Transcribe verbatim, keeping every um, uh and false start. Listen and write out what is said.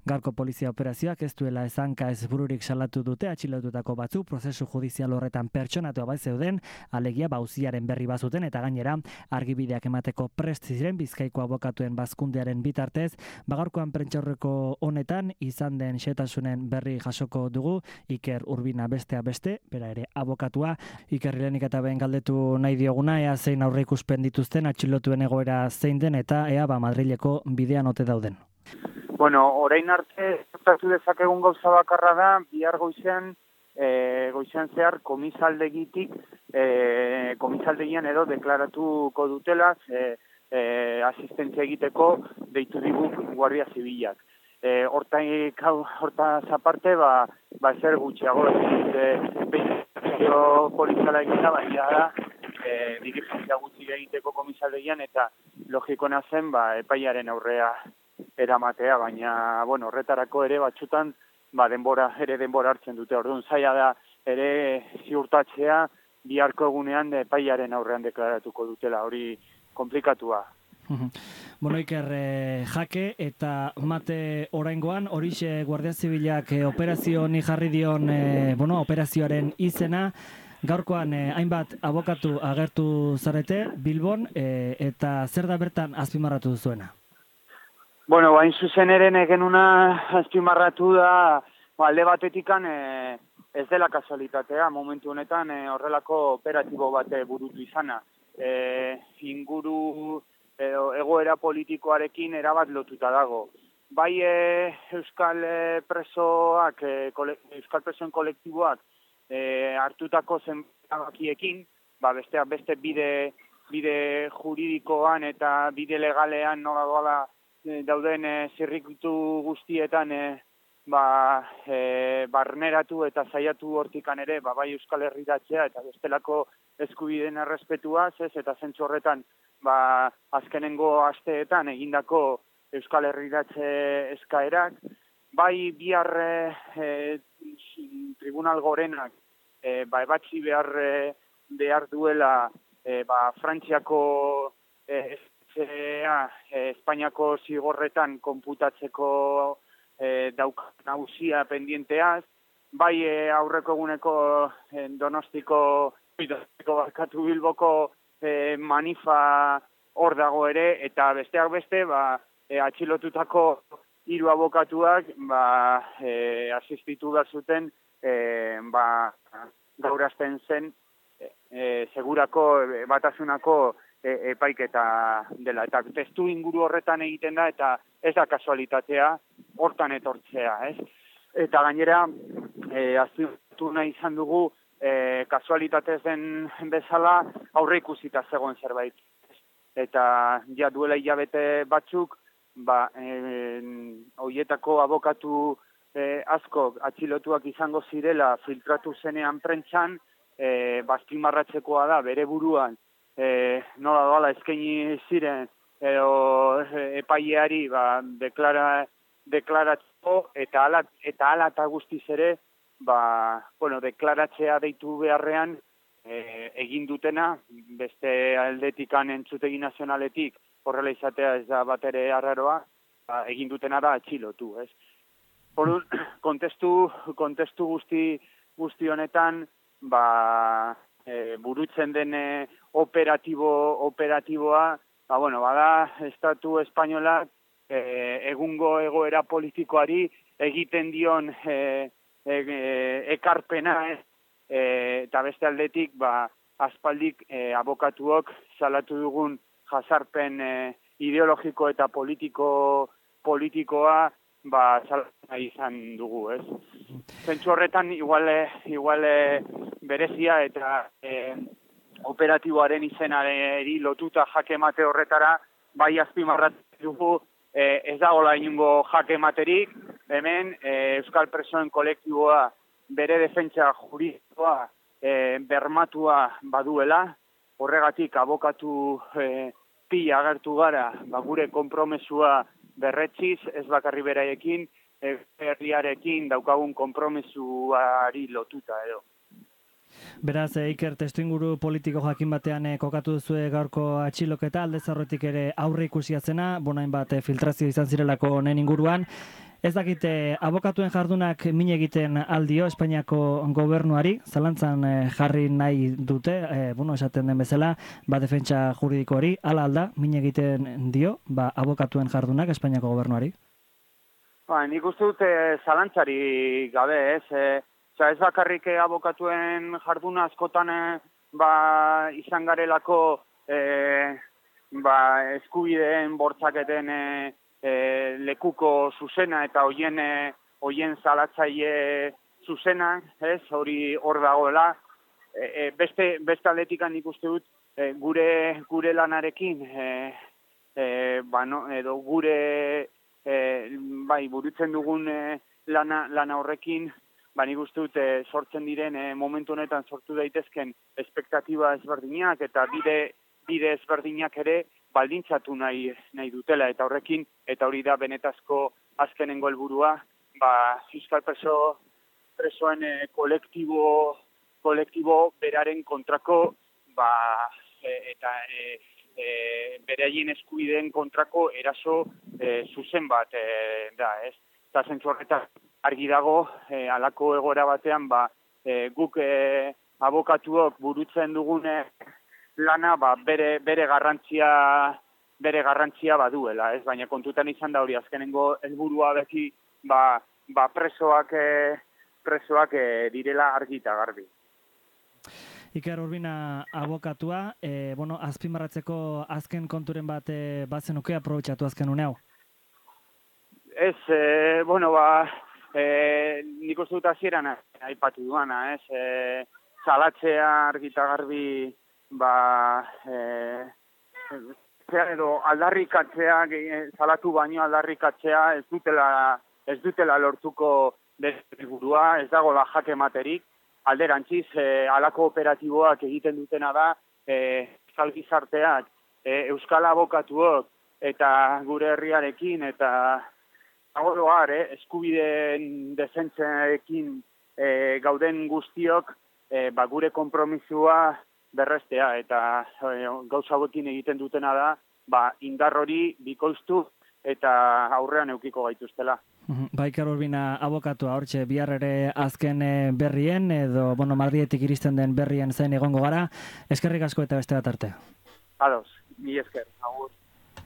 Gaurko polizia operazioak ez duela ezanka ez bururik salatu dute atxilotutako batzu prozesu judizial horretan pertsonatua bai zeuden, alegia bauziaren berri bazuten eta gainera argibideak emateko prest ziren Bizkaiko abokatuen bazkundearen bitartez, gaurkoan prentsaurreko honetan izan den xehetasunen berri jasoko dugu Iker Urbina bestea beste, bera ere abokatua. Iker lehenik eta behin galdetu nahi dioguna, ea zein aurreikuspen dituzten atxilotuen egoera zein den eta ea ba Madrileko bidean ote dauden. Bueno, orain arte gertatu dezakegun gauza bakarra da, bihar goizean, e, goizean zehar komisaldegitik, e, komisaldegian edo deklaratuko dutela, e, e, asistentzia egiteko deitu digu Guardia Zibilak. E, hortaik, hortaz aparte, ba, ba ezer gutxiago, e, behin polizala egita, baina da, e, dirigentzia gutxi egiteko komisaldegian, eta logikona zen, ba, epaiaren aurrea eramatea, baina, bueno, horretarako ere batzutan, ba, denbora, ere denbora hartzen dute. Orduan zaila da, ere ziurtatzea, biharko egunean epaiaren aurrean deklaratuko dutela, hori komplikatua. Bueno, Iker, eh, jake eta mate oraingoan, horixe Guardia Zibilak eh, operazio ni jarri dion, eh, bueno, operazioaren izena, gaurkoan eh, hainbat abokatu agertu zarete Bilbon, eh, eta zer da bertan azpimarratu duzuena? Bueno, bain zuzen ere genuna azpimarratu da, alde batetikan e, ez dela kasualitatea, momentu honetan e, horrelako operatibo bat burutu izana. E, inguru e, egoera politikoarekin erabat lotuta dago. Bai e, Euskal presoak, e, kole, Euskal presoen kolektiboak e, hartutako zenbakiekin, ba besteak beste bide, bide juridikoan eta bide legalean nola doala dauden e, zirrikitu guztietan e, ba, e, barneratu eta saiatu hortikan ere ba, bai Euskal Herriratzea eta bestelako eskubideen errespetuaz, ez, eta zentzu horretan ba, azkenengo asteetan egindako Euskal Herriratze eskaerak, bai bihar e, tribunal gorenak e, ba, ebatzi behar, e, behar duela e, ba, Frantziako e, Ea, eh, Espainiako zigorretan konputatzeko eh, dauk nagusia pendienteaz, bai eh, aurreko eguneko eh, donostiko, donostiko barkatu Bilboko eh, manifa hor dago ere, eta besteak beste, ba, eh, atxilotutako hiru abokatuak ba, eh, asistitu behar zuten eh, ba, gaurazten zen eh, segurako eh, batasunako E, epaiketa dela. Eta testu inguru horretan egiten da, eta ez da kasualitatea hortan etortzea, ez? Eta gainera, e, azpimarratu nahi izan dugu, e, kasualitatez den bezala aurre ikusita zegoen zerbait. Eta ja duela hilabete batzuk, ba, e, hoietako abokatu e, asko atxilotuak izango zirela filtratu zenean prentsan, e, bazpimarratzekoa da bere buruan, E, nola doala eskaini ziren edo epaileari ba, deklara, deklaratzeko eta ala eta ala eta guztiz ere ba, bueno, deklaratzea deitu beharrean e, egin dutena beste aldetikan entzutegi nazionaletik horrela izatea ez da bat ere arraroa, ba, egin dutena da atxilotu, ez? Orduan, kontestu, kontestu guzti, guzti honetan ba, E, burutzen den e, operatibo, operatiboa, ba, bueno, bada, Estatu Espainolak e, egungo egoera politikoari egiten dion e, e, e, ekarpena, ez? E, eta beste aldetik, ba, aspaldik e, abokatuok salatu dugun jazarpen e, ideologiko eta politiko, politikoa, ba, salatu izan dugu, ez? Zentzu horretan, igual, igual berezia eta e, operatiboaren izenari lotuta jake mate horretara, bai azpimarratu dugu e, ez dagoela inongo jake materik, hemen e, Euskal Presoen kolektiboa bere defentsa juridikoa e, bermatua baduela, horregatik abokatu e, pila agertu gara, ba, gure konpromesua berretziz, ez bakarri beraiekin, herriarekin daukagun konpromesuari lotuta edo. Beraz, Iker, testuinguru politiko jakin batean eh, kokatu duzue gaurko atxiloketa, alde zarrotik ere aurre ikusiatzena, bonain bat eh, filtrazio izan zirelako honen inguruan, Ez dakite, abokatuen jardunak min egiten aldio Espainiako gobernuari, zalantzan eh, jarri nahi dute, eh, bueno, esaten den bezala, ba defentsa juridiko hori, ala alda, min egiten dio, ba abokatuen jardunak Espainiako gobernuari? Ba, nik uste dut e, zalantzari gabe, ez? E, Osa, ez bakarrik e, abokatuen jarduna askotan e, ba, izan garelako e, ba, eskubideen bortzaketen e, e, lekuko zuzena eta hoien e, hoien zalatzaile zuzena, ez? Hori hor dagoela. E, e, beste, beste aldetikan nik uste dut e, gure, gure lanarekin, e, e, ba, no, edo gure E, bai, burutzen dugun e, lana, lana horrekin, ba, nik uste dut e, sortzen diren e, momentu honetan sortu daitezken espektatiba ezberdinak eta bide, bide ezberdinak ere baldintzatu nahi, nahi dutela eta horrekin, eta hori da benetazko azkenengo helburua, ba, fiskal preso, presoen e, kolektibo, kolektibo beraren kontrako, ba, e, eta e, E, beraien eskubideen kontrako eraso e, zuzen bat e, da, ez? Eta zentzu horretan argi dago, e, alako egoera batean, ba, e, guk e, abokatuok burutzen dugune lana, ba, bere, bere garrantzia bere garrantzia baduela, ez? Baina kontutan izan da hori azkenengo helburua beti, ba, ba presoak, e, presoak e, direla argi eta garbi. Iker Urbina abokatua, e, bueno, azpimarratzeko azken konturen bat e, bazenuke aprobetxatu azken une hau? Ez, e, bueno, ba, e, nik uste dut hasieran aipatu duana, ez, e, salatzea argita garbi, ba, e, edo aldarrikatzea, salatu baino aldarrikatzea, ez dutela, ez dutela lortuko desburua, ez dago la jake materik. Alderantziz, e, alako operatiboak egiten dutena da, e, euskal gizarteak, e, euskal abokatuok, eta gure herriarekin, eta agoroar, eh, eskubideen defentseekin e, gauden guztiok, e, ba, gure konpromisua berrestea, eta e, gauza hauekin egiten dutena da, ba, indar hori bikoiztu, eta aurrean eukiko gaituztela. Iker Urbina abokatua hortxe bihar ere azken berrien edo bueno, Madridetik iristen den berrien zain egongo gara. Eskerrik asko eta beste bat arte. Ados, mi esker, agur.